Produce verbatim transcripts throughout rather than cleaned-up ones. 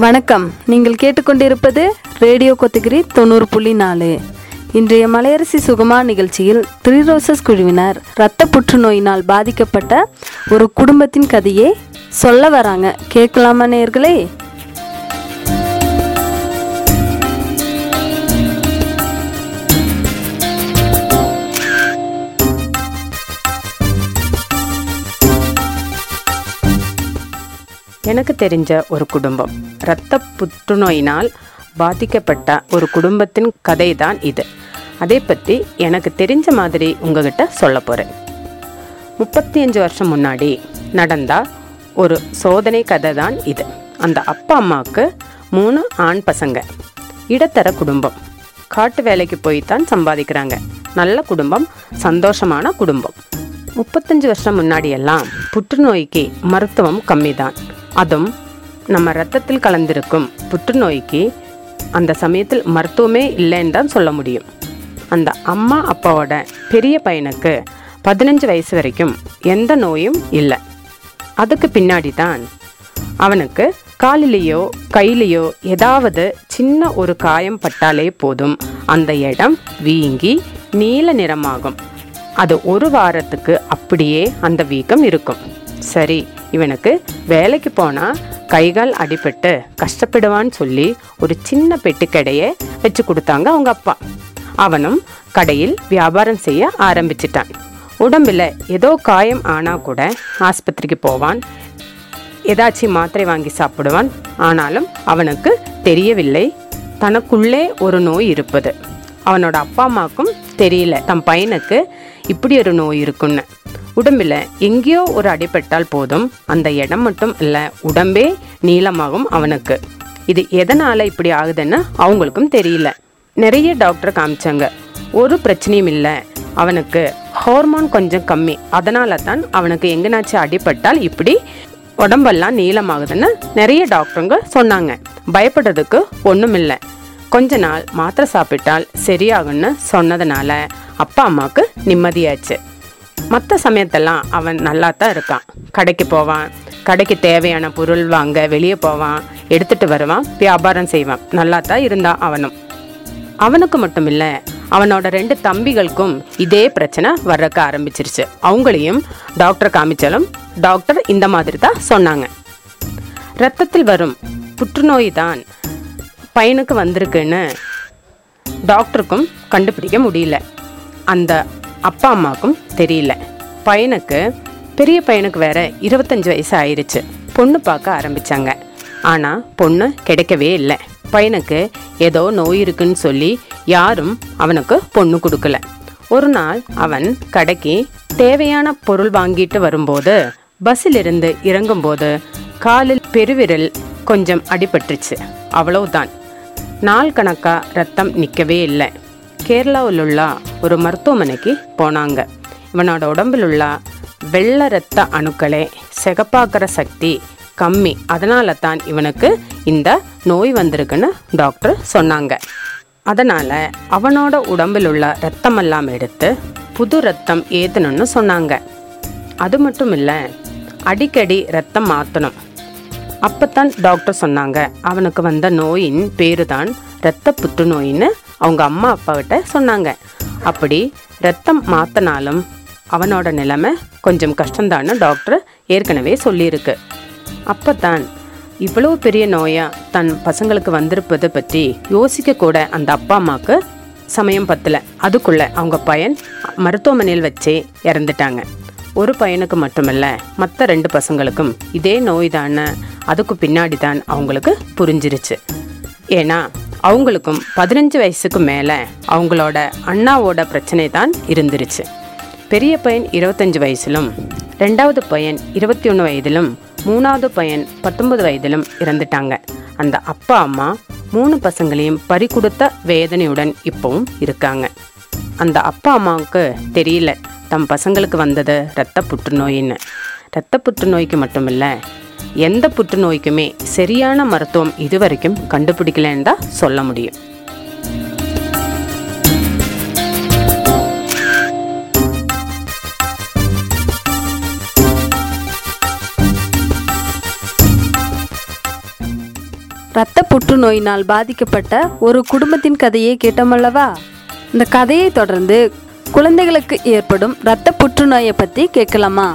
வணக்கம். நீங்கள் கேட்டுக்கொண்டிருப்பது ரேடியோ கொத்தகிரி தொண்ணூறு புள்ளி நாலு. இன்றைய மலையரசி சுகமா நிகழ்ச்சியில் த்ரீ ரோசஸ் குழுவினர் இரத்த புற்றுநோயினால் பாதிக்கப்பட்ட ஒரு குடும்பத்தின் கதையை சொல்ல வராங்க. கேட்கலாமா நேயர்களே? எனக்கு தெரிஞ்ச ஒரு குடும்பம், இரத்த புற்றுநோயினால் பாதிக்கப்பட்ட ஒரு குடும்பத்தின் கதை தான் இது. அதை பற்றி எனக்கு தெரிஞ்ச மாதிரி உங்ககிட்ட சொல்ல போகிறேன். முப்பத்தி அஞ்சு வருஷம் முன்னாடி நடந்த ஒரு சோதனை கதை தான் இது. அந்த அப்பா அம்மாவுக்கு மூணு ஆண் பசங்க, இடத்தர குடும்பம், காட்டு வேலைக்கு போய் தான் சம்பாதிக்கிறாங்க. நல்ல குடும்பம், சந்தோஷமான குடும்பம். முப்பத்தஞ்சு வருஷம் முன்னாடியெல்லாம் புற்றுநோய்க்கு மருத்துவம் கம்மி தான். அதுவும் நம்ம ரத்தத்தில் கலந்திருக்கும் புற்றுநோய்க்கு அந்த சமயத்தில் மருத்துவமே இல்லைன்னு தான் சொல்ல முடியும். அந்த அம்மா அப்பாவோட பெரிய பையனுக்கு பதினஞ்சு வயசு வரைக்கும் எந்த நோயும் இல்லை. அதுக்கு பின்னாடி தான் அவனுக்கு காலிலேயோ கையிலையோ ஏதாவது சின்ன ஒரு காயம் பட்டாலே போதும், அந்த இடம் வீங்கி நீல நிறமாகும். அது ஒரு வாரத்துக்கு அப்படியே அந்த வீக்கம் இருக்கும். சரி, இவனுக்கு வேலைக்கு போனால் கைகால் அடிபட்டு கஷ்டப்படுவான்னு சொல்லி ஒரு சின்ன பெட்டி கடையை வச்சு கொடுத்தாங்க அவங்க அப்பா. அவனும் கடையில் வியாபாரம் செய்ய ஆரம்பிச்சிட்டான். உடம்பில் ஏதோ காயம் ஆனால் கூட ஆஸ்பத்திரிக்கு போவான், ஏதாச்சும் மாத்திரை வாங்கி சாப்பிடுவான். ஆனாலும் அவனுக்கு தெரியவில்லை தனக்குள்ளே ஒரு நோய் இருப்பது. அவனோட அப்பா அம்மாவுக்கும் தெரியல தன் பையனுக்கு இப்படி ஒரு நோய் இருக்குன்னு. உடம்பில் எங்கேயோ ஒரு அடிபட்டால் போதும், அந்த இடம் மட்டும் இல்லை, உடம்பே நீளமாகும் அவனுக்கு. இது எதனால் இப்படி ஆகுதுன்னு அவங்களுக்கும் தெரியல. நிறைய டாக்டர் காமிச்சாங்க, ஒரு பிரச்சனையும் இல்லை. அவனுக்கு ஹார்மோன் கொஞ்சம் கம்மி, அதனால தான் அவனுக்கு எங்கேனாச்சும் அடிபட்டால் இப்படி உடம்பெல்லாம் நீளமாகுதுன்னு நிறைய டாக்டருங்க சொன்னாங்க. பயப்படுறதுக்கு ஒன்றும் இல்லை, கொஞ்ச நாள் மாத்திரை சாப்பிட்டால் சரியாகுன்னு சொன்னதுனால அப்பா அம்மாவுக்கு நிம்மதியாச்சு. மற்ற சமயத்தெல்லாம் அவன் நல்லா தான் இருக்கான். கடைக்கு போவான், கடைக்கு தேவையான பொருள் வாங்க வெளியே போவான், எடுத்துட்டு வருவான், வியாபாரம் செய்வான். நல்லா தான் இருந்தான் அவனும். அவனுக்கு மட்டும் இல்லை, அவனோட ரெண்டு தம்பிகளுக்கும் இதே பிரச்சனை வர்றக்க ஆரம்பிச்சிருச்சு. அவங்களையும் டாக்டர் காமிச்சாலும் டாக்டர் இந்த மாதிரி தான் சொன்னாங்க. இரத்தத்தில் வரும் புற்றுநோய் தான் பையனுக்கு வந்திருக்குன்னு டாக்டருக்கும் கண்டுபிடிக்க முடியல. அந்த அப்பா அம்மாவுக்கும் தெரியல. பையனுக்கு பெரிய பையனுக்கு வேற இருபத்தஞ்சு வயசு ஆயிடுச்சு. பொண்ணு பார்க்க ஆரம்பிச்சாங்க. ஆனால் பொண்ணு கிடைக்கவே இல்லை. பையனுக்கு ஏதோ நோய் இருக்குன்னு சொல்லி யாரும் அவனுக்கு பொண்ணு கொடுக்கல. ஒரு நாள் அவன் கடைக்கு தேவையான பொருள் வாங்கிட்டு வரும்போது பஸ்ஸிலிருந்து இறங்கும்போது காலில் பெருவிரல் கொஞ்சம் அடிபட்டுருச்சு. அவ்வளவுதான். நாள் கணக்காக ரத்தம் நிற்கவே இல்லை. கேரளாவில் உள்ள ஒரு மருத்துவமனைக்கு போனாங்க. இவனோட உடம்பில் உள்ள வெள்ளை ரத்த அணுக்களே சிகப்பாக்குற சக்தி கம்மி, அதனால தான் இவனுக்கு இந்த நோய் வந்திருக்குன்னு டாக்டர் சொன்னாங்க. அதனால் அவனோட உடம்பில் உள்ள ரத்தமெல்லாம் எடுத்து புது ரத்தம் ஏற்றணும்னு சொன்னாங்க. அது மட்டும் இல்லை, அடிக்கடி ரத்தம் மாற்றணும். அப்போத்தான் டாக்டர் சொன்னாங்க அவனுக்கு வந்த நோயின் பேரு தான் இரத்த புற்றுநோயின்னு அவங்க அம்மா அப்பாவிட்ட சொன்னாங்க. அப்படி ரத்தம் மாற்றினாலும் அவனோட நிலைமை கொஞ்சம் கஷ்டம்தான்னு டாக்டர் ஏற்கனவே சொல்லியிருக்கு. அப்போ தான் இவ்வளோ பெரிய நோயாக தன் பசங்களுக்கு வந்திருப்பதை பற்றி யோசிக்க கூட அந்த அப்பா அம்மாவுக்கு சமயம் பத்தலை. அதுக்குள்ளே அவங்க பையன் மருத்துவமனையில் வச்சே இறந்துட்டாங்க. ஒரு பையனுக்கு மட்டுமல்ல, மற்ற ரெண்டு பசங்களுக்கும் இதே நோய் தானே அதுக்கு பின்னாடி தான் அவங்களுக்கு புரிஞ்சிருச்சு. ஏன்னா அவங்களுக்கும் பதினஞ்சு வயசுக்கு மேலே அவங்களோட அண்ணாவோட பிரச்சனை தான் இருந்துருச்சு. பெரிய பையன் இருபத்தஞ்சு வயசிலும், ரெண்டாவது பையன் இருபத்தி ஒன்று வயதிலும், மூணாவது பையன் பத்தொன்பது வயதிலும் இறந்துட்டாங்க. அந்த அப்பா அம்மா மூணு பசங்களையும் பறி கொடுத்த வேதனையுடன் இப்பவும் இருக்காங்க. அந்த அப்பா அம்மாவுக்கு தெரியல தம் பசங்களுக்கு வந்தது இரத்த புற்றுநோயின்னு. இரத்த புற்றுநோய்க்கு மட்டுமில்லை, எந்த புற்றுநோய்க்குமே சரியான மருத்துவம் இதுவரைக்கும் கண்டுபிடிக்கலன்னு தான் சொல்ல முடியும். புற்றுநோயினால் பாதிக்கப்பட்ட ஒரு குடும்பத்தின் கதையை கேட்டோமல்லவா? இந்த கதையை தொடர்ந்து குழந்தைகளுக்கு ஏற்படும் இரத்த புற்றுநோயை பற்றி கேட்கலாமா?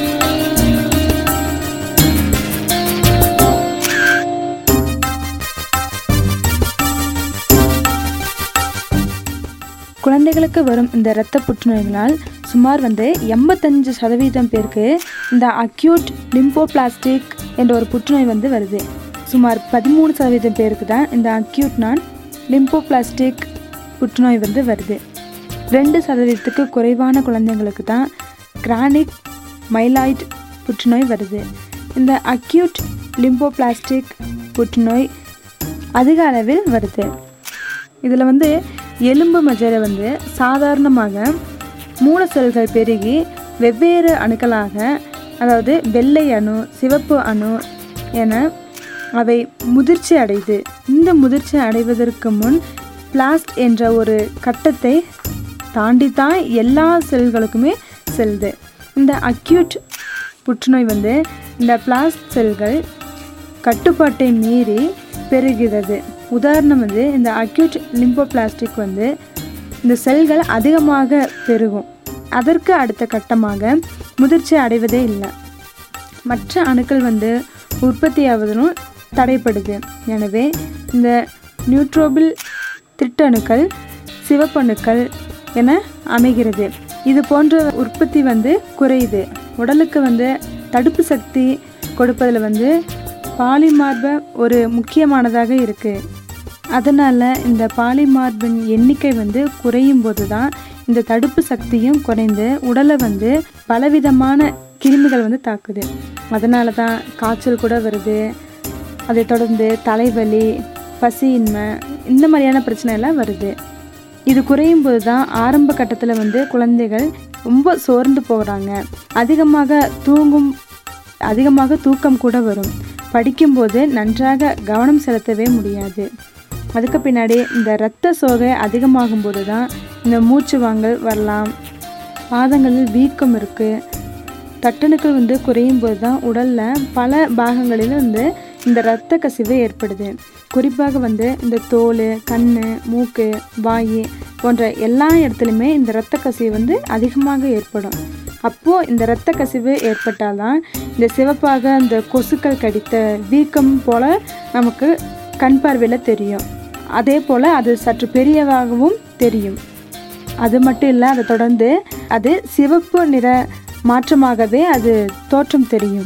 குழந்தைகளுக்கு வரும் இந்த இரத்த புற்றுநோய்களால் சுமார் வந்து எண்பத்தஞ்சு சதவீதம் பேருக்கு இந்த அக்யூட் லிம்போபிளாஸ்டிக் என்ற ஒரு புற்றுநோய் வந்து வருது. சுமார் பதிமூணு சதவீதம் பேருக்கு தான் இந்த அக்யூட் நான் லிம்போபிளாஸ்டிக் புற்றுநோய் வந்து வருது. ரெண்டு சதவீதத்துக்கு குறைவான குழந்தைங்களுக்கு தான் கிரானிக் மைலாய்ட் புற்றுநோய் வருது. இந்த அக்யூட் லிம்போபிளாஸ்டிக் புற்றுநோய் அதிக அளவில் வருது. இதில் வந்து எலும்பு மஜ்ஜையில் வந்து சாதாரணமாக மூல செல்கள் பெருகி வெவ்வேறு அணுக்களாக, அதாவது வெள்ளை அணு, சிவப்பு அணு என அவை முதிர்ச்சி அடையுது. இந்த முதிர்ச்சி அடைவதற்கு முன் பிளாஸ்ட் என்ற ஒரு கட்டத்தை தாண்டி தான் எல்லா செல்களுக்குமே செல்லுது. இந்த அக்யூட் புற்றுநோய் வந்து இந்த பிளாஸ்ட் செல்கள் கட்டுப்பாட்டை மீறி பெருகிறது. உதாரணம் வந்து இந்த அக்யூட் லிம்போபிளாஸ்டிக் வந்து இந்த செல்கள் அதிகமாக பெருகும். அதற்கு அடுத்த கட்டமாக முதிர்ச்சி அடைவதே இல்லை. மற்ற அணுக்கள் வந்து உற்பத்தியாவதும் தடைப்படுது. எனவே இந்த நியூட்ரோபில் திட்டணுக்கள் சிவப்பணுக்கள் என அமைகிறது. இது போன்ற உற்பத்தி வந்து குறையுது. உடலுக்கு வந்து தடுப்பு சக்தி கொடுப்பதில் வந்து பாலிமார்பன் ஒரு முக்கியமானதாக இருக்குது. அதனால் இந்த பாலிமார்பின் எண்ணிக்கை வந்து குறையும் போது தான் இந்த தடுப்பு சக்தியும் குறைந்து உடலை வந்து பலவிதமான கிருமிகள் வந்து தாக்குது. அதனால தான் காய்ச்சல் கூட வருது. அதை தொடர்ந்து தலைவலி, பசியின்மை, இந்த மாதிரியான பிரச்சனை எல்லாம் வருது. இது குறையும் போது தான் ஆரம்ப கட்டத்தில் வந்து குழந்தைகள் ரொம்ப சோர்ந்து போகிறாங்க. அதிகமாக தூங்கும் அதிகமாக தூக்கம் கூட வரும். படிக்கும்போது நன்றாக கவனம் செலுத்தவே முடியாது. அதுக்கு பின்னாடி இந்த இரத்த சோகை அதிகமாகும் போது தான் இந்த மூச்சு வாங்கல் வரலாம். பாதங்களில் வீக்கம் இருக்குது. தட்டணுக்கள் வந்து குறையும் போது தான் உடலில் பல பாகங்களில் வந்து இந்த இரத்த கசிவு ஏற்படுது. குறிப்பாக வந்து இந்த தோல், கண், மூக்கு, வாய் போன்ற எல்லா இடத்துலையுமே இந்த இரத்த கசிவு வந்து அதிகமாக ஏற்படும். அப்போது இந்த இரத்த கசிவு ஏற்பட்டால் தான் இந்த சிவப்பாக இந்த கொசுக்கள் கடித்த வீக்கம் போல் நமக்கு கண் பார்வையில் தெரியும். அதே போல் அது சற்று பெரியவாகவும் தெரியும். அது மட்டும் இல்லை, அதை தொடர்ந்து அது சிவப்பு நிற மாற்றமாகவே அது தோற்றம் தெரியும்.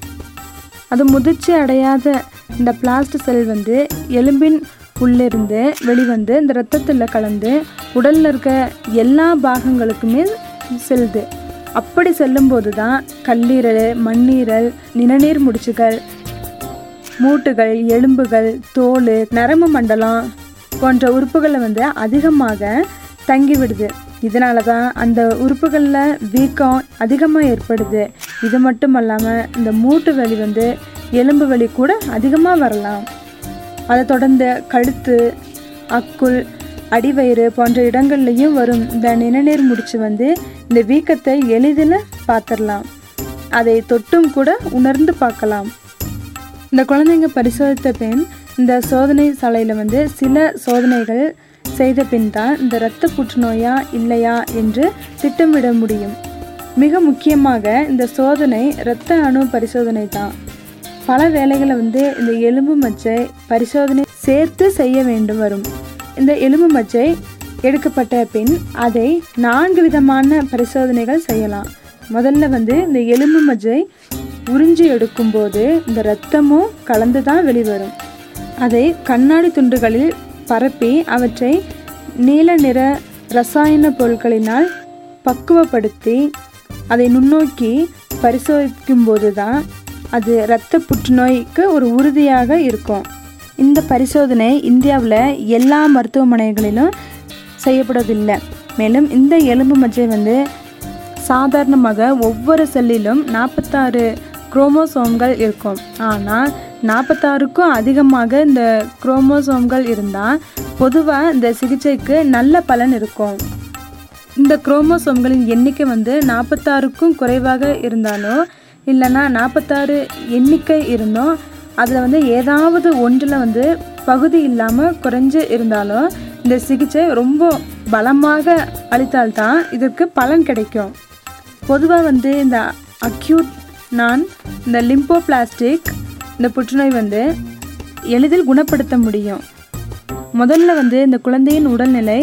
அது முதிர்ச்சி அடையாத இந்த பிளாஸ்ட் செல் வந்து எலும்பின் உள்ளிருந்து வெளிவந்து இந்த இரத்தத்தில் கலந்து உடலில் இருக்க எல்லா பாகங்களுக்குமே செல்லுது. அப்படி செல்லும்போது தான் கல்லீரல், மண்ணீரல், நிணநீர் முடிச்சுகள், மூட்டுகள், எலும்புகள், தோல், நரம்பு மண்டலம் போன்ற உறுப்புகளில் வந்து அதிகமாக தங்கிவிடுது. இதனால தான் அந்த உறுப்புகளில் வீக்கம் அதிகமாக ஏற்படுது. இது மட்டும் இல்லாமல் இந்த மூட்டு வலி வந்து எலும்பு வலி கூட அதிகமாக வரலாம். அதை தொடர்ந்து கழுத்து, அக்குள், அடிவயிறு போன்ற இடங்கள்லையும் வரும் இந்த நிணநீர் முடிச்சு வந்து இந்த வீக்கத்தை எளிதில் பார்த்துடலாம். அதை தொட்டும் கூட உணர்ந்து பார்க்கலாம். இந்த குழந்தைங்க பரிசோதித்த பின் இந்த சோதனை சாலையில் வந்து சில சோதனைகள் செய்த பின் தான் இந்த இரத்த புற்றுநோயா இல்லையா என்று திட்டமிட முடியும். மிக முக்கியமாக இந்த சோதனை இரத்த அணு பரிசோதனை தான். பல வேளைகளை வந்து இந்த எலும்பு மஜ்ஜை பரிசோதனை சேர்த்து செய்ய வேண்டும் வரும். இந்த எலும்பு மஜ்ஜை எடுக்கப்பட்ட பின் அதை நான்கு விதமான பரிசோதனைகள் செய்யலாம். முதல்ல வந்து இந்த எலும்பு மஜ்ஜை உறிஞ்சி எடுக்கும்போது இந்த இரத்தமும் கலந்து தான் வெளிவரும். அதை கண்ணாடி துண்டுகளில் பரப்பி அவற்றை நீல நிற ரசாயன பொருட்களினால் பக்குவப்படுத்தி அதை நுண்ணோக்கி பரிசோதிக்கும் போது தான் அது இரத்த புற்றுநோய்க்கு ஒரு உறுதியாக இருக்கும். இந்த பரிசோதனை இந்தியாவில் எல்லா மருத்துவமனைகளிலும் செய்யப்படுவதில்லை. மேலும் இந்த எலும்பு மஜ்ஜை வந்து சாதாரணமாக ஒவ்வொரு செல்லிலும் நாற்பத்தாறு குரோமோசோம்கள் இருக்கும். ஆனால் நாற்பத்தாறுக்கும் அதிகமாக இந்த குரோமோசோம்கள் இருந்தால் பொதுவாக இந்த சிகிச்சைக்கு நல்ல பலன் இருக்கும். இந்த குரோமோசோம்களின் எண்ணிக்கை வந்து நாற்பத்தாறுக்கும் குறைவாக இருந்தாலோ இல்லைன்னா நாற்பத்தாறு எண்ணிக்கை இருந்தோ அதில் வந்து ஏதாவது ஒன்றில் வந்து பகுதி இல்லாமல் குறைஞ்சு இருந்தாலும் இந்த சிகிச்சை ரொம்ப பலமாக அளித்தால்தான் இதற்கு பலன் கிடைக்கும். பொதுவாக வந்து இந்த அக்யூட் நான் இந்த லிம்போபிளாஸ்டிக் இந்த புற்றுநோய் வந்து எளிதில் குணப்படுத்த முடியும். முதல்ல வந்து இந்த குழந்தையின் உடல்நிலை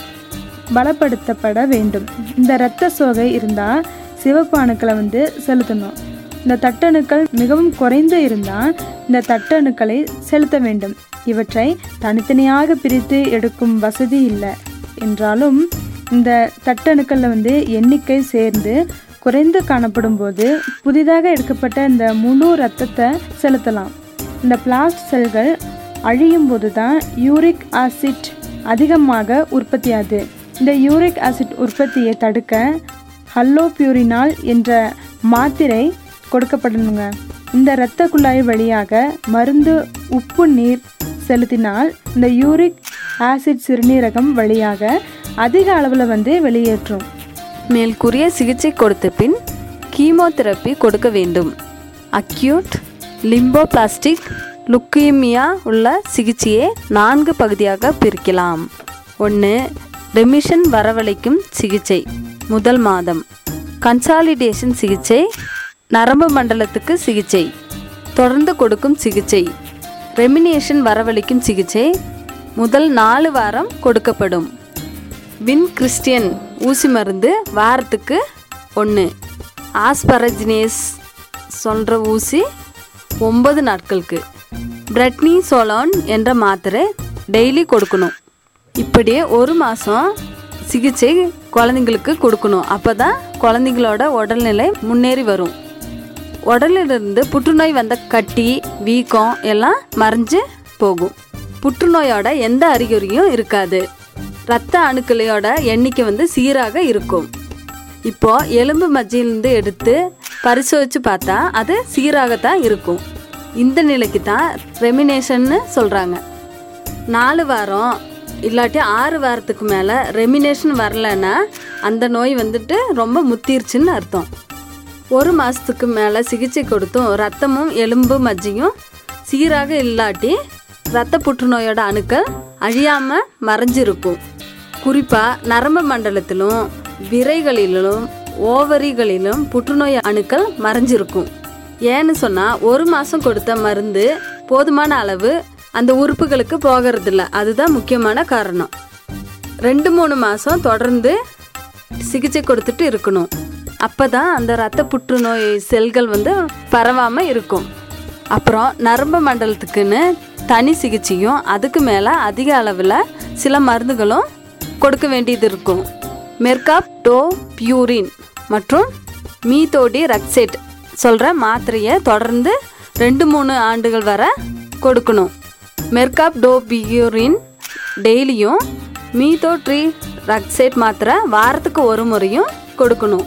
பலப்படுத்தப்பட வேண்டும். இந்த இரத்த சோகை இருந்தால் சிவப்பு அணுக்களை வந்து செலுத்தணும். இந்த தட்டணுக்கள் மிகவும் குறைந்து இருந்தால் இந்த தட்டணுக்களை செலுத்த வேண்டும். இவற்றை தனித்தனியாக பிரித்து எடுக்கும் வசதி இல்லை என்றாலும் இந்த தட்டணுக்களில் வந்து எண்ணிக்கை சேர்ந்து குறைந்து காணப்படும் போது புதிதாக எடுக்கப்பட்ட இந்த முழு இரத்தத்தை செலுத்தலாம். இந்த பிளாஸ்ட் செல்கள் அழியும் போது தான் யூரிக் ஆசிட் அதிகமாக உற்பத்தியாகுது. இந்த யூரிக் ஆசிட் உற்பத்தியை தடுக்க ஹல்லோபியூரினால் என்ற மாத்திரை கொடுக்கப்படணுங்க. இந்த இரத்த குழாய் வழியாக மருந்து உப்பு நீர் செலுத்தினால் இந்த யூரிக் ஆசிட் சிறுநீரகம் வழியாக அதிக அளவில் வந்து வெளியேற்றும். மேல்கூறிய சிகிச்சை கொடுத்த பின் கீமோதெரப்பி கொடுக்க வேண்டும். அக்யூட் லிம்போபிளாஸ்டிக் லுக்கீமியா உள்ள சிகிச்சையை நான்கு பகுதியாக பிரிக்கலாம். ஒன்று, ரெமிஷன் வரவழைக்கும் சிகிச்சை முதல் மாதம். கன்சாலிடேஷன் சிகிச்சை, நரம்பு மண்டலத்துக்கு சிகிச்சை, தொடர்ந்து கொடுக்கும் சிகிச்சை. ரெமினேஷன் வரவழைக்கும் சிகிச்சை முதல் நாலு வாரம் கொடுக்கப்படும். வின் கிறிஸ்டியன் ஊசி மருந்து வாரத்துக்கு ஒன்று. ஆஸ்பரஜினேஸ் சொல்கிற ஊசி ஒன்பது நாட்களுக்கு. பிரெட்னி சோலான் என்ற மாத்திரை டெய்லி கொடுக்கணும். இப்படியே ஒரு மாதம் சிகிச்சை குழந்தைங்களுக்கு கொடுக்கணும். அப்போ தான் குழந்தைங்களோட உடல்நிலை முன்னேறி வரும். உடலிலிருந்து புற்றுநோய் வந்த கட்டி வீக்கம் எல்லாம் மறைஞ்சு போகும். புற்றுநோயோட எந்த அறிகுறியும் இருக்காது. இரத்த அணுக்களோட எண்ணிக்கை வந்து சீராக இருக்கும். இப்போ எலும்பு மஜ்ஜையிலிருந்து எடுத்து பரிசோதிச்சு பார்த்தா அது சீராகத்தான் இருக்கும். இந்த நிலைக்கு தான் ரெமினேஷன்னு சொல்கிறாங்க. நாலு வாரம் இல்லாட்டி ஆறு வாரத்துக்கு மேலே ரெமினேஷன் வரலைன்னா அந்த நோய் வந்துட்டு ரொம்ப முத்திருச்சுன்னு அர்த்தம். ஒரு மாதத்துக்கு மேலே சிகிச்சை கொடுத்தும் ரத்தமும் எலும்பு மஜ்ஜையும் சீராக இல்லாட்டி இரத்த புற்றுநோயோட அணுக்கள் அழியாமல் மறைஞ்சிருக்கும். குறிப்பாக நரம்பு மண்டலத்திலும் விரைகளிலும் ஓவரிகளிலும் புற்றுநோய் அணுக்கள் மறைஞ்சிருக்கும். ஏன்னு சொன்னால் ஒரு மாதம் கொடுத்த மருந்து போதுமான அளவு அந்த உறுப்புகளுக்கு போகிறதில்ல. அதுதான் முக்கியமான காரணம். ரெண்டு மூணு மாதம் தொடர்ந்து சிகிச்சை கொடுத்துட்டு இருக்கணும். அப்போ தான் அந்த இரத்த புற்றுநோய் செல்கள் வந்து பரவாமல் இருக்கும். அப்புறம் நரம்பு மண்டலத்துக்குன்னு தனி சிகிச்சையும் அதுக்கு மேலே அதிக அளவில் சில மருந்துகளும் கொடுக்க வேண்டியது இருக்கும். மெர்காப்டோபியூரின் மற்றும் மீத்தோடிரக்சேட் சொல்கிற மாத்திரையை தொடர்ந்து ரெண்டு மூணு ஆண்டுகள் வரை கொடுக்கணும். மெர்காப்டோபியூரின் டெய்லியும், மீத்தோட்ரிரக்சேட் மாத்திரை வாரத்துக்கு ஒரு முறையும் கொடுக்கணும்.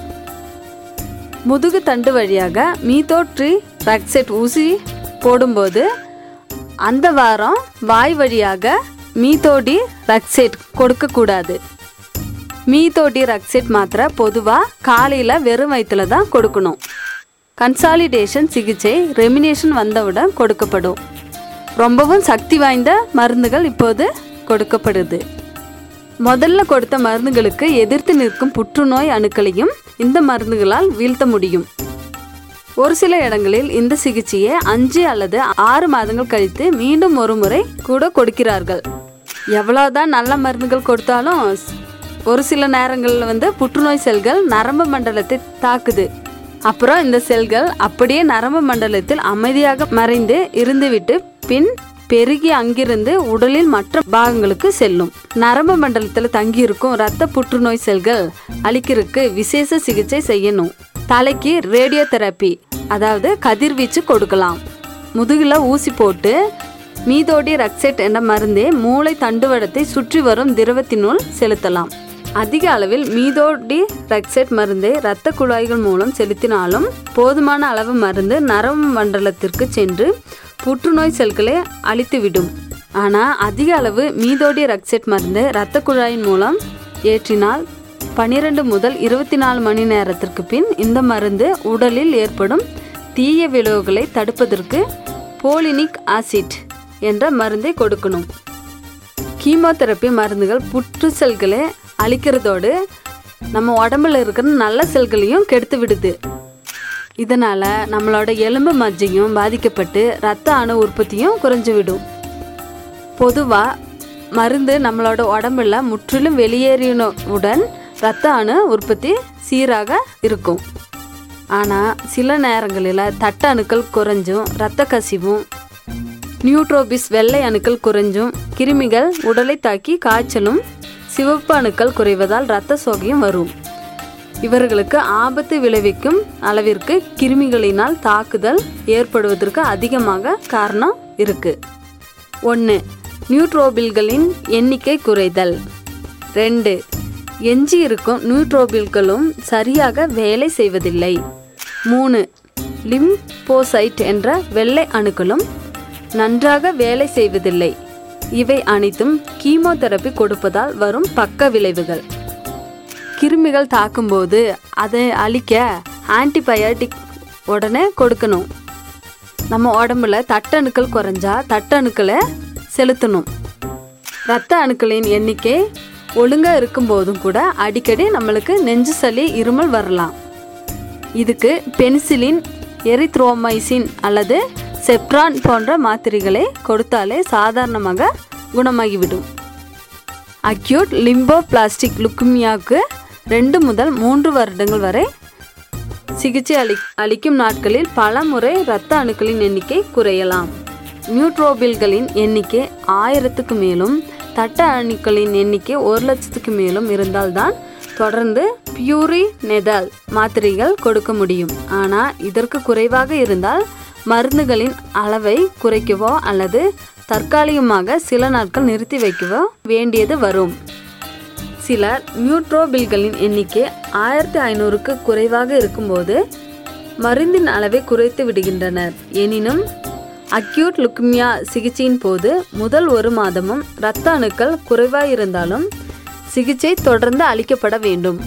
முதுகு தண்டு வழியாக மீத்தோட்ரிரக்சேட் ஊசி போடும்போது அந்த வாரம் வாய் வழியாக மீத்தோடிரக்சேட் கொடுக்கக்கூடாது. மீத்தோடிரக்சேட் மாத்திரை பொதுவாக காலையில் வெறும் வயிற்றில் தான் கொடுக்கணும். கன்சாலிடேஷன் சிகிச்சை ரெமினேஷன் வந்தவுடன் கொடுக்கப்படும். ரொம்பவும் சக்தி வாய்ந்த மருந்துகள் இப்போது கொடுக்கப்படுது. முதல்ல கொடுத்த மருந்துகளுக்கு எதிர்த்து நிற்கும் புற்றுநோய் அணுக்களையும் இந்த மருந்துகளால் வீழ்த்த முடியும். ஒரு சில இடங்களில் இந்த சிகிச்சையை அஞ்சு அல்லது ஆறு மாதங்கள் கழித்து மீண்டும் ஒரு முறை கூட கொடுக்கிறார்கள். எவ்வளோதான் நல்ல மருந்துகள் கொடுத்தாலும் ஒரு சில நேரங்களில் வந்து புற்றுநோய் செல்கள் நரம்பு மண்டலத்தை தாக்குது. அப்புறம் இந்த செல்கள் அப்படியே நரம்பு மண்டலத்தில் அமைதியாக மறைந்து இருந்துவிட்டு பின் பெருகி அங்கிருந்து உடலில் மற்ற பாகங்களுக்கு செல்லும். நரம்பு மண்டலத்தில் தங்கியிருக்கும் இரத்த புற்றுநோய் செல்கள் அழிக்கிறதுக்கு விசேஷ சிகிச்சை செய்யணும். தலைக்கு ரேடியோ தெரப்பி, அதாவது கதிர்வீச்சு கொடுக்கலாம். முதுகில் ஊசி போட்டு மீத்தோடிரக்சேட் என்ற மருந்தே மூளை தண்டுவடத்தை சுற்றி வரும் திரவத்தினுள் செலுத்தலாம். அதிக அளவில் மீத்தோடிரக்சேட் மருந்தை இரத்த குழாய்கள் மூலம் செலுத்தினாலும் போதுமான அளவு மருந்து நரம்பு மண்டலத்திற்கு சென்று புற்றுநோய் செல்களை அழித்துவிடும். ஆனால் அதிக அளவு மீத்தோடிரக்சேட் மருந்து இரத்த குழாயின் மூலம் ஏற்றினால் பன்னிரெண்டு முதல் இருபத்தி நாலு மணி நேரத்திற்கு பின் இந்த மருந்து உடலில் ஏற்படும் தீய விளைவுகளை தடுப்பதற்கு போலினிக் ஆசிட் என்ற மருந்தை கொடுக்கணும். கீமோதெரப்பி மருந்துகள் புற்று செல்களை அழிக்கிறதோடு நம்ம உடம்புல இருக்கிற நல்ல செல்களையும் கெடுத்து விடுது. இதனால் நம்மளோட எலும்பு மஜ்ஜையும் பாதிக்கப்பட்டு இரத்த அணு உற்பத்தியும் குறைஞ்சு விடும். பொதுவாக மருந்து நம்மளோட உடம்புல முற்றிலும் வெளியேறினவுடன் இரத்த அணு உற்பத்தி சீராக இருக்கும். ஆனால் சில நேரங்களில் தட்ட அணுக்கள் குறைஞ்சும் இரத்த கசிவும் நியூட்ரோபிஸ் வெள்ளை அணுக்கள் குறைஞ்சும் கிருமிகள் உடலை தாக்கி காய்ச்சலும் சிவப்பு அணுக்கள் குறைவதால் இரத்த சோகையும் வரும். இவர்களுக்கு ஆபத்து விளைவிக்கும் அளவிற்கு கிருமிகளினால் தாக்குதல் ஏற்படுவதற்கு அதிகமாக காரணம் இருக்கு. ஒன்று, நியூட்ரோபில்களின் எண்ணிக்கை குறைதல். ரெண்டு, எஞ்சி இருக்கும் நியூட்ரோபில்களும் சரியாக வேலை செய்வதில்லை. மூணு, லிம்போசைட் என்ற வெள்ளை அணுக்களும் நன்றாக வேலை செய்வதில்லை. இவை அனைத்தும் கீமோதெரப்பி கொடுப்பதால் வரும் பக்க விளைவுகள். கிருமிகள் தாக்கும்போது அதை அழிக்க ஆன்டிபயோட்டிக் உடனே கொடுக்கணும். நம்ம உடம்புல தட்டணுக்கள் குறைஞ்சா தட்டணுக்களை செலுத்தணும். இரத்த அணுக்களின் எண்ணிக்கை ஒழுங்காக இருக்கும்போதும் கூட அடிக்கடி நம்மளுக்கு நெஞ்சு சளி இருமல் வரலாம். இதுக்கு பெனிசிலின், எரித்ரோமைசின் அல்லது செப்ரான் போன்ற மாத்திரைகளை கொடுத்தாலே சாதாரணமாக குணமாகிவிடும். அக்யூட் லிம்போபிளாஸ்டிக் லுக்குமியாவுக்கு ரெண்டு முதல் மூன்று வருடங்கள் வரை சிகிச்சை அளி அளிக்கும் நாட்களில் பல முறை இரத்த அணுக்களின் எண்ணிக்கை குறையலாம். நியூட்ரோபில்களின் எண்ணிக்கை ஆயிரத்துக்கு மேலும் தட்ட அணுக்களின் எண்ணிக்கை ஒரு லட்சத்துக்கு மேலும் இருந்தால்தான் தொடர்ந்து பியூரினெதால் மாத்திரைகள் கொடுக்க முடியும். ஆனால் இதற்கு குறைவாக இருந்தால் மருந்துகளின் அளவை குறைக்கவோ அல்லது தற்காலிகமாக சில நாட்கள் நிறுத்தி வைக்கவோ வேண்டியது வரும். சிலர் நியூட்ரோபில்களின் எண்ணிக்கை ஆயிரத்தி ஐநூறுக்கு குறைவாக இருக்கும்போது மருந்தின் அளவை குறைத்து விடுகின்றனர். எனினும் அக்யூட் லுக்மியா சிகிச்சையின் போது முதல் ஒரு மாதமும் இரத்த அணுக்கள் குறைவாயிருந்தாலும் சிகிச்சை தொடர்ந்து அளிக்கப்பட வேண்டும்.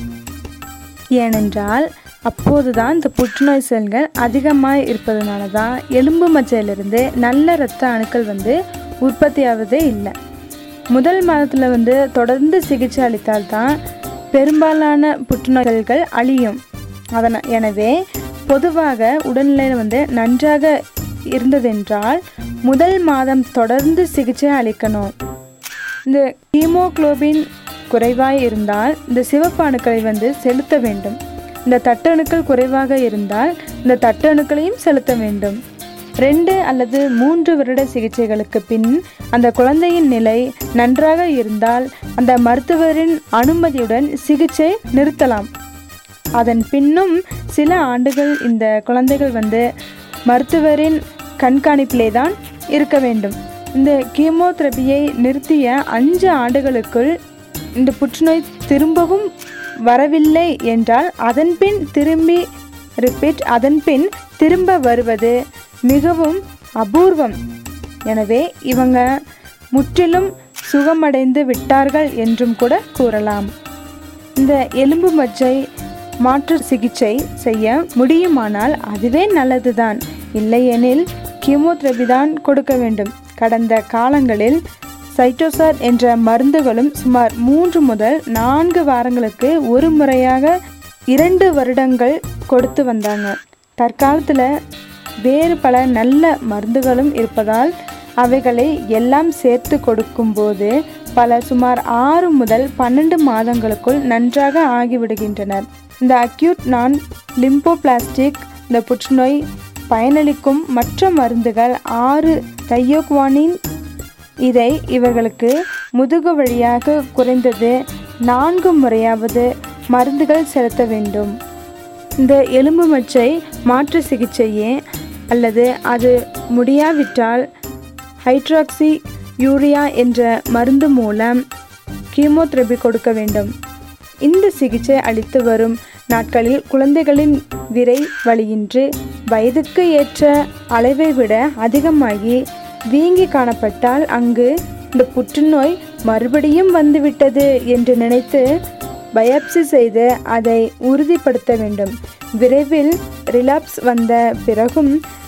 ஏனென்றால் அப்போதுதான் இந்த புற்றுநோய் செல்கள் அதிகமாக இருப்பதனால தான் எலும்பு மஜ்ஜையிலிருந்து நல்ல இரத்த அணுக்கள் வந்து உற்பத்தியாவதே இல்லை. முதல் மாதத்தில் வந்து தொடர்ந்து சிகிச்சை அளித்தால்தான் பெரும்பாலான புற்றுநோய் செல்கள் அழியும். அதனால் எனவே பொதுவாக உடல்நிலையில் வந்து நன்றாக இருந்ததென்றால் முதல் மாதம் தொடர்ந்து சிகிச்சை அளிக்கணும். இந்த ஹீமோகுளோபின் குறைவாக இருந்தால் இந்த சிவப்பு அணுக்களை வந்து செலுத்த வேண்டும். இந்த தட்டணுக்கள் குறைவாக இருந்தால் இந்த தட்டணுக்களையும் செலுத்த வேண்டும். ரெண்டு அல்லது மூன்று வருட சிகிச்சைகளுக்கு பின் அந்த குழந்தையின் நிலை நன்றாக இருந்தால் அந்த மருத்துவரின் அனுமதியுடன் சிகிச்சை நிறுத்தலாம். அதன் பின்னும் சில ஆண்டுகள் இந்த குழந்தைகள் வந்து மருத்துவரின் கண்காணிப்பிலே தான் இருக்க வேண்டும். இந்த கீமோதெரபியை நிறுத்திய அஞ்சு ஆண்டுகளுக்குள் இந்த புற்றுநோய் திரும்பவும் வரவில்லை என்றால் அதன் பின் திரும்பி ரிப்பீட் அதன் பின் திரும்ப வருவது மிகவும் அபூர்வம். எனவே இவங்க முற்றிலும் சுகமடைந்து விட்டார்கள் என்றும் கூட கூறலாம். இந்த எலும்பு மஜ்ஜை மாற்று சிகிச்சை செய்ய முடியுமானால் அதுவே நல்லதுதான். இல்லையெனில் கீமோதெரபி தான் கொடுக்க வேண்டும். கடந்த காலங்களில் சைட்டோசாட் என்ற மருந்துகளும் சுமார் மூன்று முதல் நான்கு வாரங்களுக்கு ஒரு முறையாக இரண்டு வருடங்கள் கொடுத்து வந்தாங்க. தற்காலத்தில் வேறு பல நல்ல மருந்துகளும் இருப்பதால் அவைகளை எல்லாம் சேர்த்து கொடுக்கும்போது பல சுமார் ஆறு முதல் பன்னெண்டு மாதங்களுக்குள் நன்றாக ஆகிவிடுகின்றனர். இந்த அக்யூட் நான் லிம்போபிளாஸ்டிக் இந்த புற்றுநோய் பயனளிக்கும் மற்ற மருந்துகள் ஆறு தையோகுவானின். இதை இவர்களுக்கு முதுகு வழியாக குறைந்தது நான்கு முறையாவது மருந்துகள் செலுத்த வேண்டும். இந்த எலும்பு மஜ்ஜை மாற்று சிகிச்சையே அல்லது அது முடியாவிட்டால் ஹைட்ராக்சி யூரியா என்ற மருந்து மூலம் கீமோதெரபி கொடுக்க வேண்டும். இந்த சிகிச்சை அளித்து வரும் நாட்களில் குழந்தைகளின் விரை வலியின்றி வயதுக்கு ஏற்ற அளவை விட அதிகமாகி வீங்கி காணப்பட்டால் அங்கு இந்த புற்றுநோய் மறுபடியும் வந்துவிட்டது என்று நினைத்து பயாப்சி செய்து அதை உறுதிப்படுத்த வேண்டும். விரைவில் ரிலாப்ஸ் வந்த பிறகும்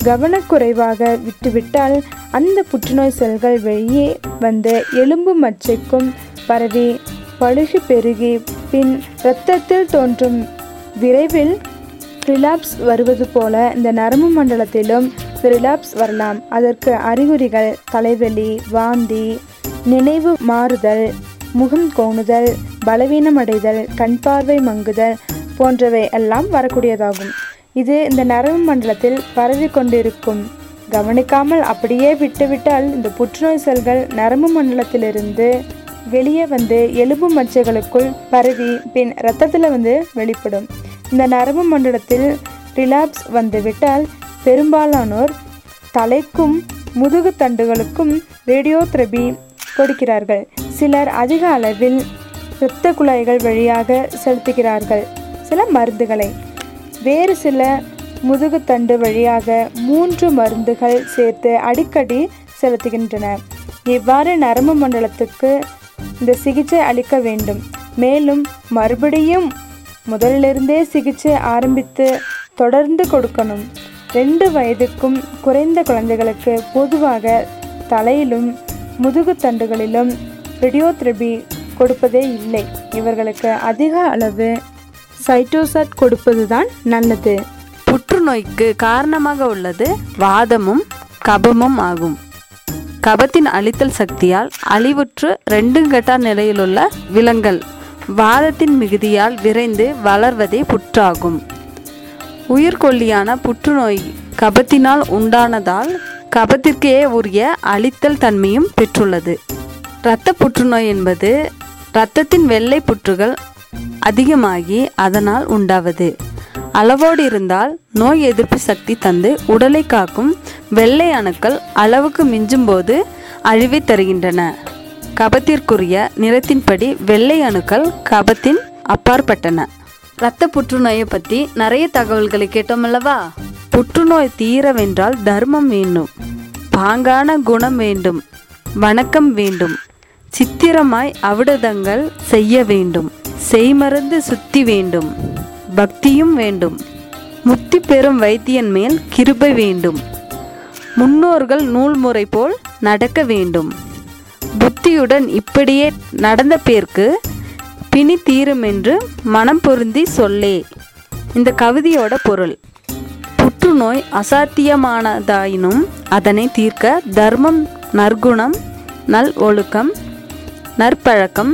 கவனக்குறைவாக விட்டுவிட்டால் அந்த புற்றுநோய் செல்கள் வெளியே வந்து எலும்பு மச்சைக்கும் பரவி பழுகு பெருகி பின் இரத்தத்தில் தோன்றும் விரைவில் ரிலாப்ஸ் வருவது போல இந்த நரம்பு மண்டலத்திலும் ரிலாப்ஸ் வரலாம். அதற்கு அறிகுறிகள் தலைவலி, வாந்தி, நினைவு மாறுதல், முகம் கோணுதல், பலவீனமடைதல், கண் பார்வை மங்குதல் போன்றவை எல்லாம் வரக்கூடியதாகும். இது இந்த நரம்பு மண்டலத்தில் பரவி கொண்டிருக்கும். கவனிக்காமல் அப்படியே விட்டுவிட்டால் இந்த புற்றுநோய் செல்கள் நரம்பு மண்டலத்திலிருந்து வெளியே வந்து எலும்பு மச்சைகளுக்குள் பரவி பின் இரத்தத்தில் வந்து வெளிப்படும். இந்த நரம்பு மண்டலத்தில் ரிலாப்ஸ் வந்துவிட்டால் பெரும்பாலானோர் தலைக்கும் முதுகு தண்டுகளுக்கும் ரேடியோதெரபி கொடுக்கிறார்கள். சிலர் அதிக அளவில் இரத்த குழாய்கள் வழியாக செலுத்துகிறார்கள் சில மருந்துகளை. வேறு சில முதுகுத்தண்டு வழியாக மூன்று மருந்துகள் சேர்த்து அடிக்கடி செலுத்துகின்றன. இவ்வாறு நரம்பு மண்டலத்துக்கு இந்த சிகிச்சை அளிக்க வேண்டும். மேலும் மறுபடியும் முதலிலிருந்தே சிகிச்சை ஆரம்பித்து தொடர்ந்து கொடுக்கணும். ரெண்டு வயதுக்கும் குறைந்த குழந்தைகளுக்கு பொதுவாக தலையிலும் முதுகுத்தண்டுகளிலும் ரேடியோதெரபி கொடுப்பதே இல்லை. இவர்களுக்கு அதிக அளவு சைட்டோசாட் கொடுப்பதுதான் நல்லது. புற்றுநோய்க்கு காரணமாக உள்ளது வாதமும் கபமும் ஆகும். கபத்தின் அழித்தல் சக்தியால் அழிவுற்று ரெண்டுங்கட்டா நிலையிலுள்ள விலங்கல் வாதத்தின் மிகுதியால் விரைந்து வளர்வதே புற்றாகும். உயிர்கொல்லியான புற்றுநோய் கபத்தினால் உண்டானதால் கபத்திற்கே உரிய அழித்தல் தன்மையும் பெற்றுள்ளது. இரத்த புற்றுநோய் என்பது இரத்தத்தின் வெள்ளை புற்றுகள் அதிகமாகி அதனால் உண்டாவது. அளவோடு இருந்தால் நோய் எதிர்ப்பு சக்தி தந்து உடலை காக்கும் வெள்ளை அணுக்கள் அளவுக்கு மிஞ்சும் போது அழிவை தருகின்றன. கபத்திற்குரிய நிறத்தின்படி வெள்ளை அணுக்கள் கபத்தின் அப்பாற்பட்டன. இரத்த புற்றுநோயை பற்றி நிறைய தகவல்களை கேட்டோமல்லவா? புற்றுநோய் தீரவென்றால் தர்மம் வேண்டும், பாங்கான குணம் வேண்டும், வணக்கம் வேண்டும், சித்திரமாய் அவிடதங்கள் செய்ய வேண்டும், செய்மருந்து சுத்தி வேண்டும், பக்தியும் வேண்டும், முக்தி பெறும் வைத்தியன் மேல் கிருபை வேண்டும், முன்னோர்கள் நூல்முறை போல் நடக்க வேண்டும், புத்தியுடன் இப்படியே நடந்த பேர்க்கு பிணி தீரும் என்று மனம் பொருந்தி சொல்லே. இந்த கவிதையோட பொருள்: புற்றுநோய் அசாத்தியமானதாயினும் அதனை தீர்க்க தர்மம், நற்குணம், நல் ஒழுக்கம், நற்பழக்கம்,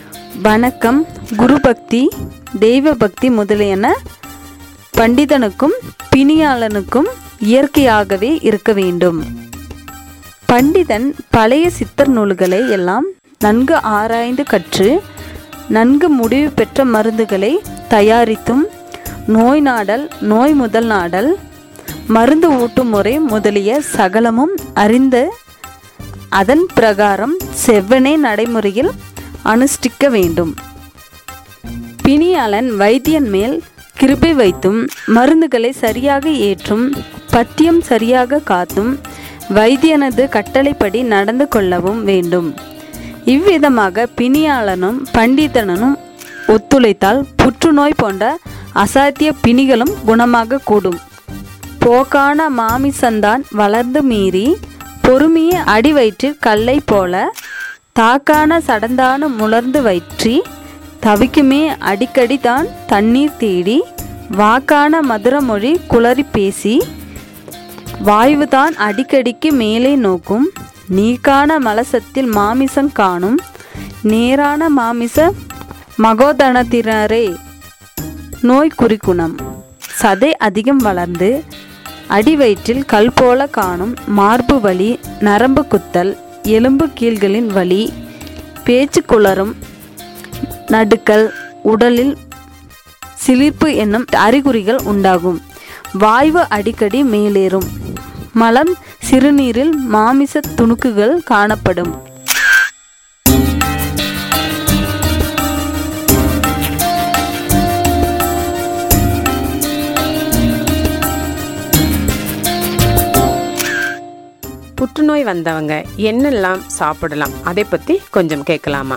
வணக்கம், குரு பக்தி, தெய்வ பக்தி முதலியன பண்டிதனுக்கும் பிணியாளனுக்கும் இயற்கையாகவே இருக்க வேண்டும். பண்டிதன் பழைய சித்தர் நூல்களை எல்லாம் நன்கு ஆராய்ந்து கற்று நன்கு முடிவு பெற்ற மருந்துகளை தயாரித்தும் நோய் நாடல், நோய் முதல் நாடல், மருந்து ஊட்டும் முறை முதலிய சகலமும் அறிந்து அதன் பிரகாரம் செவ்வனே நடைமுறையில் அனுஷ்டிக்க வேண்டும். பிணியாளன் வைத்தியன் மேல் கிருபை வைத்தும் மருந்துகளை சரியாக ஏற்றும் பத்தியம் சரியாக காத்தும் வைத்தியனது கட்டளைப்படி நடந்து கொள்ளவும் வேண்டும். இவ்விதமாக பிணியாளனும் பண்டிதனும் ஒத்துழைத்தால் புற்றுநோய் போன்ற அசாத்திய பிணிகளும் குணமாக கூடும். போக்கான மாமிசந்தான் வளர்ந்து மீறி பொறுமையை அடி வயிற்றில் கல்லை போல தாக்கான சடந்தானு முளர்ந்து வயிற்றி தவிக்குமே அடிக்கடி தான் தண்ணீர் தேடி வாக்கான மதுரமொழி குளறி பேசி வாயுதான் அடிக்கடிக்கு மேலே நோக்கும் நீக்கான மலசத்தில் மாமிசம் காணும் நேரான மாமிச மகோதனத்தினரே. நோய் குறிக்குணம்: சதை அதிகம் வளர்ந்து அடி வயிற்றில் கல் போல காணும் மார்பு வலி, நரம்பு குத்தல், எலும்பு கீழ்களின் வலி, பேச்சு குளறும், நடுக்கல், உடலில் சிலிர்ப்பு என்னும் அறிகுறிகள் உண்டாகும். வாய்வு அடிக்கடி மேலேறும். மலம் சிறுநீரில் மாமிச துணுக்குகள் காணப்படும். புற்றுநோய் வந்தவங்க என்னெல்லாம் சாப்பிடலாம் அதை பற்றி கொஞ்சம் கேட்கலாமா?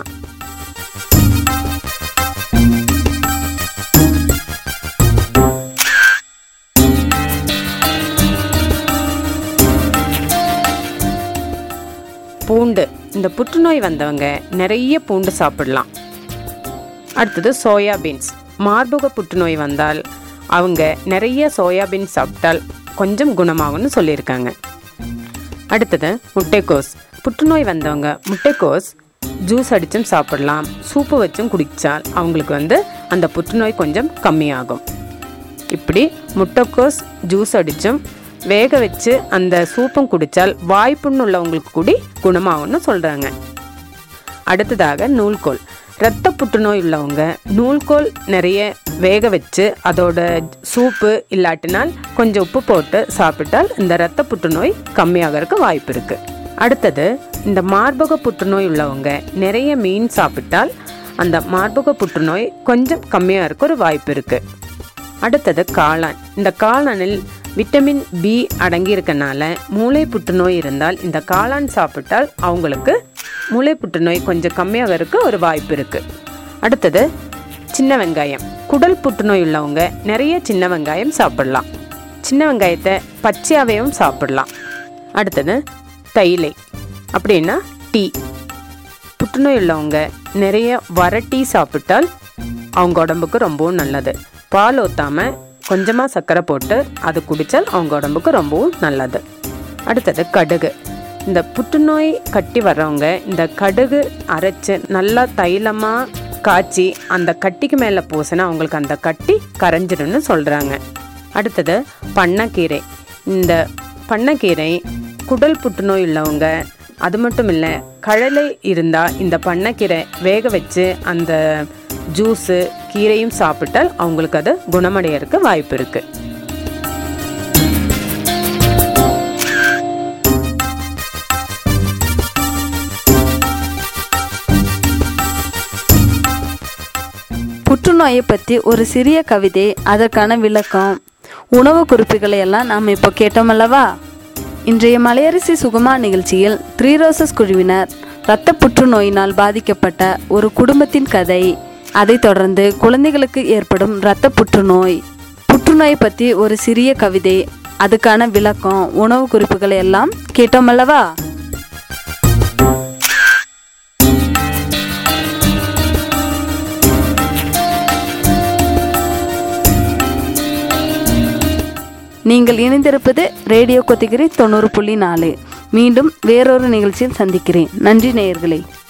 இந்த புற்றுநோய் வந்தவங்க நிறைய பூண்டு சாப்பிடலாம். அடுத்தது சோயாபீன்ஸ். மார்பக புற்றுநோய் வந்தால் அவங்க நிறைய சோயாபீன்ஸ் சாப்பிட்டால் கொஞ்சம் குணமாகும்னு சொல்லியிருக்காங்க. அடுத்தது முட்டைக்கோஸ். புற்றுநோய் வந்தவங்க முட்டைக்கோஸ் ஜூஸ் அடிச்சும் சாப்பிடலாம், சூப்பு வச்சும் குடித்தால் அவங்களுக்கு வந்து அந்த புற்றுநோய் கொஞ்சம் கம்மியாகும். இப்படி முட்டைக்கோஸ் ஜூஸ் அடிச்சும் வேக வச்சு அந்த சூப்பும் குடித்தால் வாய்ப்புன்னு உள்ளவங்களுக்கு கூடி குணமாகும்னு சொல்கிறாங்க. அடுத்ததாக நூல்கோல். இரத்த புற்றுநோய் உள்ளவங்க நூல்கோல் நிறைய வேக வச்சு அதோட சூப்பு இல்லாட்டினால் கொஞ்சம் உப்பு போட்டு சாப்பிட்டால் இந்த இரத்த புற்றுநோய் கம்மியாகிறதுக்கு வாய்ப்பு இருக்குது. அடுத்தது இந்த மார்பக புற்றுநோய் உள்ளவங்க நிறைய மீன் சாப்பிட்டால் அந்த மார்பக புற்றுநோய் கொஞ்சம் கம்மியாக இருக்க ஒரு வாய்ப்பு இருக்குது. அடுத்தது காளான். இந்த காளானில் விட்டமின் பி அடங்கி இருக்கனால மூளை புற்றுநோய் இருந்தால் இந்த காளான் சாப்பிட்டால் அவங்களுக்கு மூளை புற்றுநோய் கொஞ்சம் கம்மியாக இருக்க ஒரு வாய்ப்பு இருக்குது. அடுத்தது சின்ன வெங்காயம். குடல் புற்றுநோய் உள்ளவங்க நிறைய சின்ன வெங்காயம் சாப்பிடலாம். சின்ன வெங்காயத்தை பச்சையாவையும் சாப்பிடலாம். அடுத்தது தைலை அப்படின்னா டீ. புற்றுநோய் உள்ளவங்க நிறைய வர டீ சாப்பிட்டால் அவங்க உடம்புக்கு ரொம்பவும் நல்லது. பால் ஊற்றாமல் கொஞ்சமாக சர்க்கரை போட்டு அது குடித்தால் அவங்க உடம்புக்கு ரொம்பவும் நல்லது. அடுத்தது கடுகு. இந்த புற்றுநோய் கட்டி வர்றவங்க இந்த கடுகு அரைச்சி நல்லா தைலமாக காய்ச்சி அந்த கட்டிக்கு மேலே பூசினா அவங்களுக்கு அந்த கட்டி கரைஞ்சிடும்னு சொல்கிறாங்க. அடுத்தது பண்ணைக்கீரை. இந்த பண்ணைக்கீரை குடல் புற்றுநோய் உள்ளவங்க, அது மட்டும் இல்லை கழலை இருந்தால் இந்த பண்ணைக்கீரை வேக வச்சு அந்த ஜூஸு கீரையும் சாப்பிட்டால் அவங்களுக்கு அது குணமடையறதுக்கு வாய்ப்பு இருக்குது. புற்றுநோயை பற்றி ஒரு சிறிய கவிதை, அதற்கான விளக்கம், உணவு குறிப்புகளை எல்லாம் நாம் இப்போ கேட்டோம் அல்லவா? இன்றைய மலையரசி சுகமா நிகழ்ச்சியில் த்ரீ ரோசஸ் குழுவினர் இரத்த புற்றுநோயினால் பாதிக்கப்பட்ட ஒரு குடும்பத்தின் கதை, அதைத் தொடர்ந்து குழந்தைகளுக்கு ஏற்படும் இரத்த புற்றுநோய், புற்றுநோயை பற்றி ஒரு சிறிய கவிதை, அதுக்கான விளக்கம், உணவு குறிப்புகளை எல்லாம் கேட்டோம் அல்லவா? நீங்கள் இணைந்திருப்பது ரேடியோ கொத்திகிரி தொண்ணூறு புள்ளி நாலு. மீண்டும் வேறொரு நிகழ்ச்சியில் சந்திக்கிறேன். நன்றி நேயர்களே.